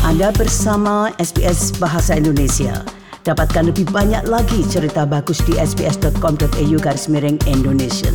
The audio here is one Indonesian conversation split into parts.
Anda bersama SBS Bahasa Indonesia. Dapatkan lebih banyak lagi cerita bagus di sbs.com.au/Indonesian.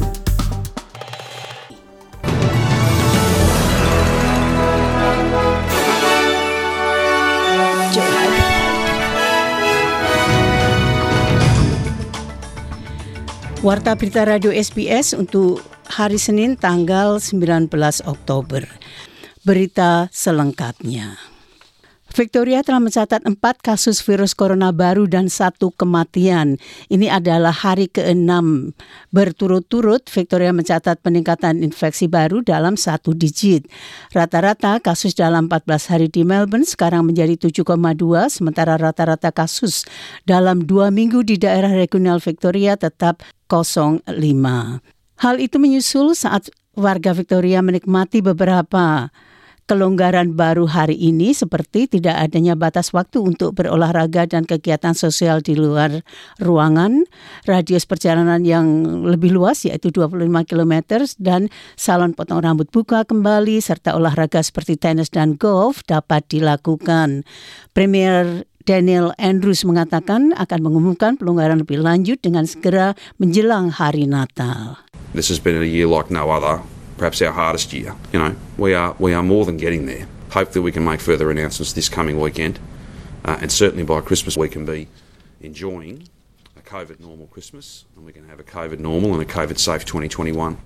Warta Berita Radio SBS untuk hari Senin tanggal 19 Oktober. Berita selengkapnya. Victoria telah mencatat 4 kasus virus corona baru dan 1 kematian. Ini adalah hari ke-6 berturut-turut Victoria mencatat peningkatan infeksi baru dalam 1 digit. Rata-rata kasus dalam 14 hari di Melbourne sekarang menjadi 7,2, sementara rata-rata kasus dalam 2 minggu di daerah regional Victoria tetap 0,5. Hal itu menyusul saat warga Victoria menikmati beberapa kelonggaran baru hari ini seperti tidak adanya batas waktu untuk berolahraga dan kegiatan sosial di luar ruangan, radius perjalanan yang lebih luas yaitu 25 km dan salon potong rambut buka kembali serta olahraga seperti tenis dan golf dapat dilakukan. Premier Daniel Andrews mengatakan akan mengumumkan pelonggaran lebih lanjut dengan segera menjelang hari Natal. This has been a year like no other. Perhaps our hardest year. We are more than getting there. Hopefully we can make further announcements this coming weekend, and certainly by Christmas we can be enjoying a COVID normal Christmas, and we can have a COVID normal and a COVID safe 2021.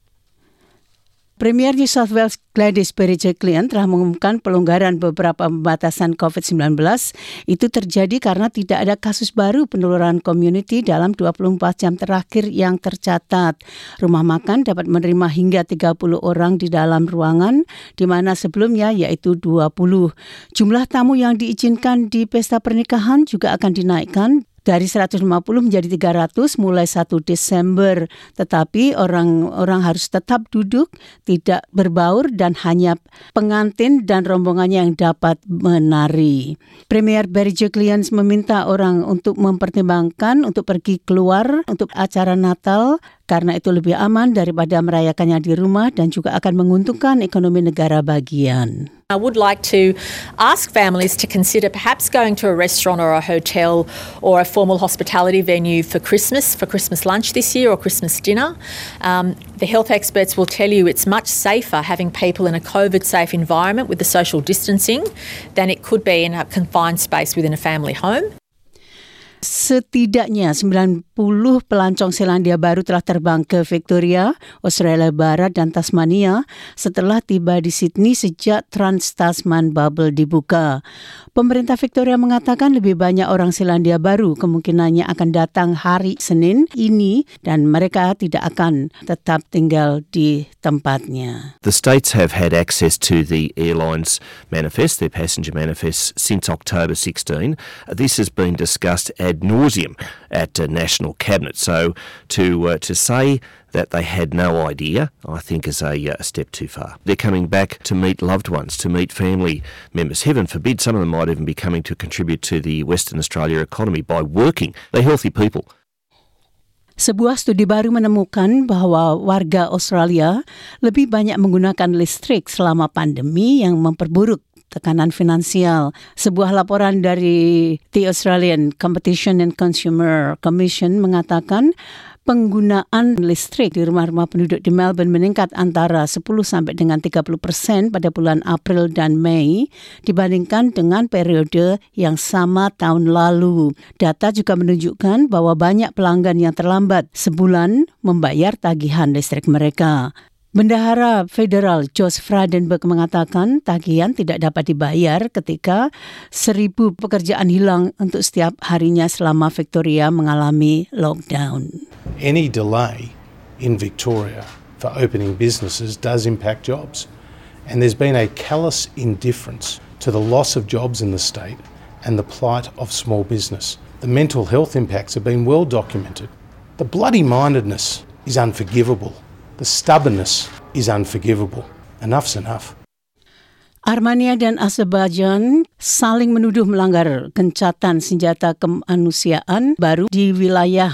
Premier New South Wales Gladys Berejiklian telah mengumumkan pelonggaran beberapa pembatasan COVID-19. Itu terjadi karena tidak ada kasus baru penularan community dalam 24 jam terakhir yang tercatat. Rumah makan dapat menerima hingga 30 orang di dalam ruangan, di mana sebelumnya yaitu 20. Jumlah tamu yang diizinkan di pesta pernikahan juga akan dinaikkan dari 150 menjadi 300 mulai 1 Desember. Tetapi orang harus tetap duduk, tidak berbaur dan hanya pengantin dan rombongannya yang dapat menari. Premier Berejiklian meminta orang untuk mempertimbangkan untuk pergi keluar untuk acara Natal karena itu lebih aman daripada merayakannya di rumah dan juga akan menguntungkan ekonomi negara bagian. I would like to ask families to consider perhaps going to a restaurant or a hotel or a formal hospitality venue for Christmas lunch this year or Christmas dinner. The health experts will tell you it's much safer having people in a COVID-safe environment with the social distancing than it could be in a confined space within a family home. Setidaknya 90 pelancong Selandia Baru telah terbang ke Victoria, Australia Barat dan Tasmania setelah tiba di Sydney sejak Trans-Tasman Bubble dibuka. Pemerintah Victoria mengatakan lebih banyak orang Selandia Baru kemungkinannya akan datang hari Senin ini dan mereka tidak akan tetap tinggal di tempatnya. The states have had access to the airlines manifest, their passenger manifests, since October 16. This has been discussed ad nauseum at National Cabinet. So to say that they had no idea, I think is a step too far. They're coming back to meet loved ones, to meet family members. Heaven forbid, some of them might even be coming to contribute to the Western Australia economy by working. They're healthy people. Sebuah studi baru menemukan bahwa warga Australia lebih banyak menggunakan listrik selama pandemi yang memperburuk tekanan finansial. Sebuah laporan dari The Australian Competition and Consumer Commission mengatakan penggunaan listrik di rumah-rumah penduduk di Melbourne meningkat antara 10 sampai dengan 30% pada bulan April dan Mei dibandingkan dengan periode yang sama tahun lalu. Data juga menunjukkan bahwa banyak pelanggan yang terlambat sebulan membayar tagihan listrik mereka. Bendahara Federal Josh Frydenberg mengatakan tagihan tidak dapat dibayar ketika 1,000 pekerjaan hilang untuk setiap harinya selama Victoria mengalami lockdown. Any delay in Victoria for opening businesses does impact jobs, and there's been a callous indifference to the loss of jobs in the state and the plight of small business. The mental health impacts have been well documented. The bloody-mindedness is unforgivable. The stubbornness is unforgivable. Enough's enough. Armenia dan Azerbaijan saling menuduh melanggar gencatan senjata kemanusiaan baru di wilayah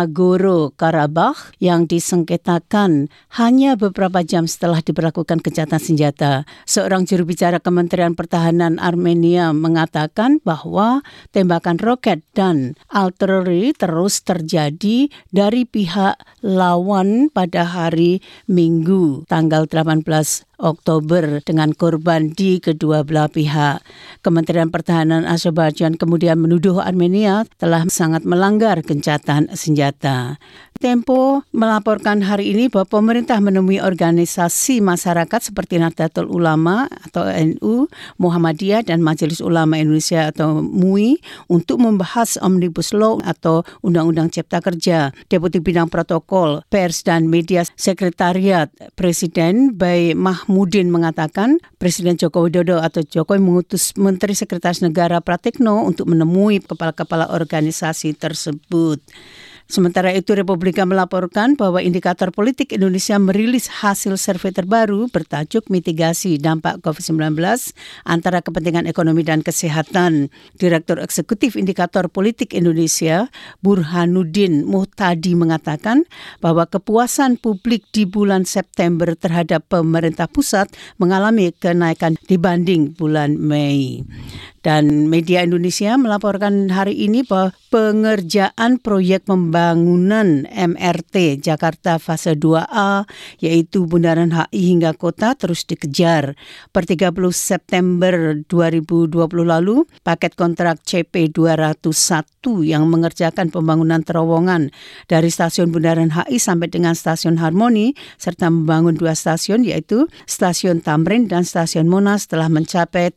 Nagorno-Karabakh yang disengketakan hanya beberapa jam setelah diberlakukan gencatan senjata. Seorang juru bicara Kementerian Pertahanan Armenia mengatakan bahwa tembakan roket dan artileri terus terjadi dari pihak lawan pada hari Minggu, tanggal 18 Oktober dengan korban di kedua belah pihak. Kementerian Pertahanan Azerbaijan kemudian menuduh Armenia telah sangat melanggar gencatan senjata. Tempo melaporkan hari ini bahwa pemerintah menemui organisasi masyarakat seperti Nahdlatul Ulama atau NU, Muhammadiyah dan Majelis Ulama Indonesia atau MUI untuk membahas Omnibus Law atau Undang-Undang Cipta Kerja. Deputi Bidang Protokol, Pers dan Media Sekretariat Presiden Bay Mahmudin mengatakan Presiden Joko Widodo atau Jokowi mengutus Menteri Sekretaris Negara Pratikno untuk menemui kepala-kepala organisasi tersebut. Sementara itu, Republika melaporkan bahwa Indikator Politik Indonesia merilis hasil survei terbaru bertajuk Mitigasi Dampak COVID-19 antara Kepentingan Ekonomi dan Kesehatan. Direktur Eksekutif Indikator Politik Indonesia, Burhanuddin Muhtadi mengatakan bahwa kepuasan publik di bulan September terhadap pemerintah pusat mengalami kenaikan dibanding bulan Mei. Dan media Indonesia melaporkan hari ini bahwa pengerjaan proyek pembangunan MRT Jakarta fase 2A yaitu Bundaran HI hingga kota terus dikejar. Per 30 September 2020 lalu, paket kontrak CP 201 yang mengerjakan pembangunan terowongan dari stasiun Bundaran HI sampai dengan stasiun Harmoni serta membangun 2 stasiun yaitu stasiun Tamrin dan stasiun Monas telah mencapai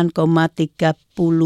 8,38%.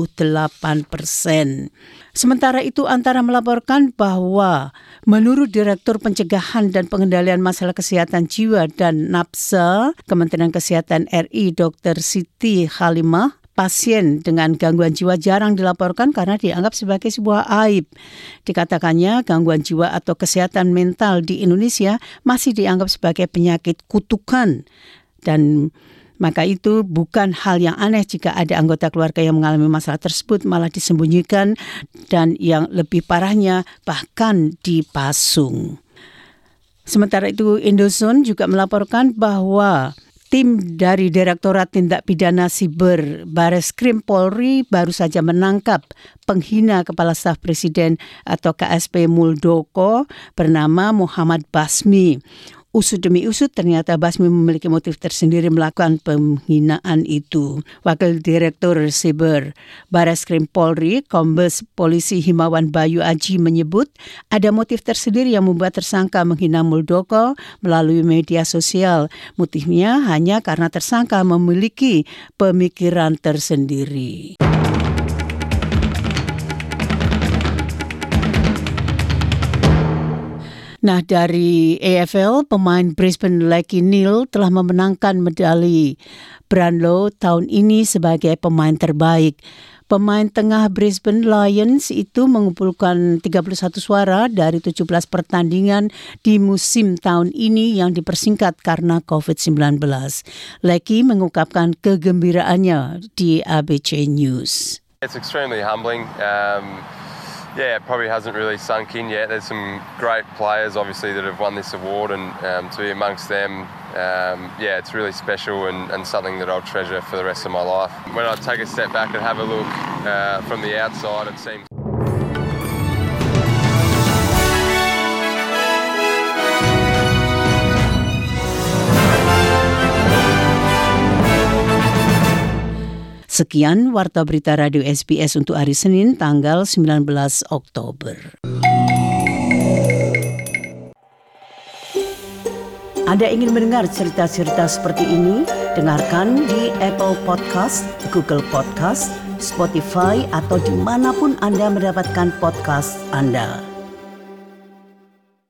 Sementara itu, Antara melaporkan bahwa menurut Direktur Pencegahan dan Pengendalian Masalah Kesehatan Jiwa dan NAPSA, Kementerian Kesehatan RI Dr. Siti Halimah, pasien dengan gangguan jiwa jarang dilaporkan karena dianggap sebagai sebuah aib. Dikatakannya gangguan jiwa atau kesehatan mental di Indonesia masih dianggap sebagai penyakit kutukan dan maka itu bukan hal yang aneh jika ada anggota keluarga yang mengalami masalah tersebut malah disembunyikan dan yang lebih parahnya bahkan dipasung. Sementara itu Indozone juga melaporkan bahwa tim dari Direktorat Tindak Pidana Siber Bareskrim Polri baru saja menangkap penghina Kepala Staf Presiden atau KSP Muldoko bernama Muhammad Basmi. Usut demi usut ternyata Basmi memiliki motif tersendiri melakukan penghinaan itu. Wakil Direktur Siber Bareskrim Polri, Kombes Polisi Himawan Bayu Aji menyebut ada motif tersendiri yang membuat tersangka menghina Muldoko melalui media sosial. Motifnya hanya karena tersangka memiliki pemikiran tersendiri. Nah, dari AFL, pemain Brisbane Lachie Neale telah memenangkan medali Brownlow tahun ini sebagai pemain terbaik. Pemain tengah Brisbane Lions itu mengumpulkan 31 suara dari 17 pertandingan di musim tahun ini yang dipersingkat karena COVID-19. Lachie mengungkapkan kegembiraannya di ABC News. It's extremely humbling. It probably hasn't really sunk in yet. There's some great players, obviously, that have won this award, and to be amongst them, it's really special and something that I'll treasure for the rest of my life. When I take a step back and have a look from the outside, it seems... Sekian Warta Berita Radio SBS untuk hari Senin tanggal 19 Oktober. Anda ingin mendengar cerita-cerita seperti ini? Dengarkan di Apple Podcast, Google Podcast, Spotify atau dimanapun Anda mendapatkan podcast Anda.